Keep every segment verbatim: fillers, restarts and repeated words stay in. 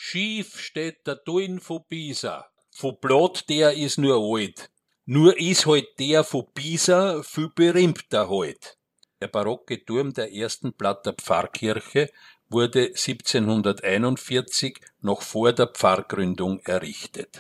Schief steht der Turm von Pisa. Von Blatt der ist nur alt. Nur ist halt der von Pisa viel berühmter halt. Der barocke Turm der ersten Platter Pfarrkirche wurde siebzehnhunderteinundvierzig noch vor der Pfarrgründung errichtet.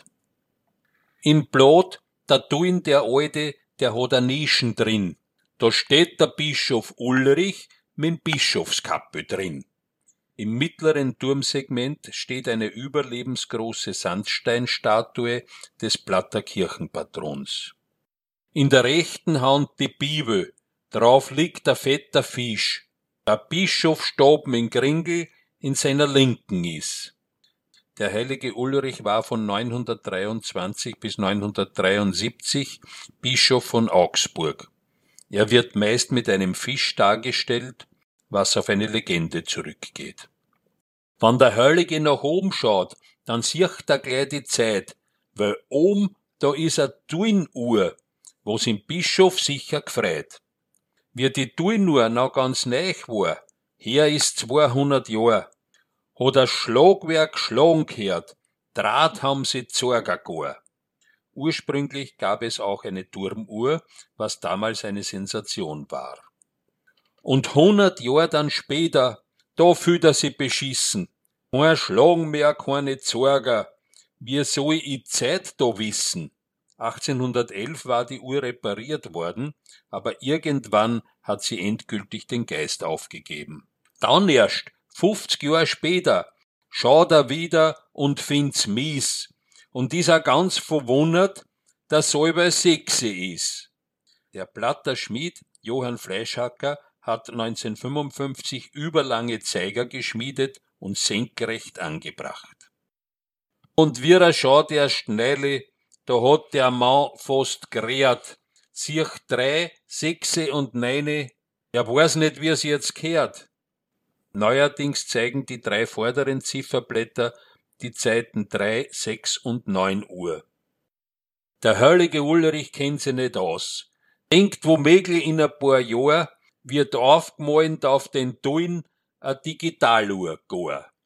In Blatt, der Turm der alte, der hat a Nischen drin. Da steht der Bischof Ulrich mit Bischofskappe drin. Im mittleren Turmsegment steht eine überlebensgroße Sandsteinstatue des Platter Kirchenpatrons. In der rechten Hand die Bibel, drauf liegt ein fetter Fisch. Der Bischofsstab mit Gringel in seiner Linken ist. Der heilige Ulrich war von neunhundertdreiundzwanzig bis neunhundertdreiundsiebzig Bischof von Augsburg. Er wird meist mit einem Fisch dargestellt, was auf eine Legende zurückgeht. Wenn der Heilige nach oben schaut, dann sieht er gleich die Zeit, weil oben, da ist eine Turnuhr, was im Bischof sicher gefreut. Wie die Turnuhr noch ganz neu war, her ist zweihundert Jahre, hat das Schlagwerk geschlagen gehört, Draht haben sie gezogen gar. Ursprünglich gab es auch eine Turmuhr, was damals eine Sensation war. Und hundert Jahre dann später, da fühlt er sich beschissen. Kein Schlagen mehr, keine Zorger. Wie soll ich Zeit da wissen? achtzehnhundertelf war die Uhr repariert worden, aber irgendwann hat sie endgültig den Geist aufgegeben. Dann erst, fünfzig Jahre später, schaut er wieder und find's mies. Und ist er ganz verwundert, dass selber sechse ist. Der Platter Schmied, Johann Fleischhacker, hat neunzehnhundertfünfundfünfzig überlange Zeiger geschmiedet und senkrecht angebracht. Und wie er schaut erst neile, da hat der Mann fast gerät. Siech drei, sechse und neune, er weiß nicht, wie es jetzt gehört. Neuerdings zeigen die drei vorderen Zifferblätter die Zeiten drei, sechs und neun Uhr. Der heilige Ulrich kennt sich nicht aus. Denkt womöglich in ein paar Jahren, wird aufgemalt auf den Turm eine Digitaluhr gar.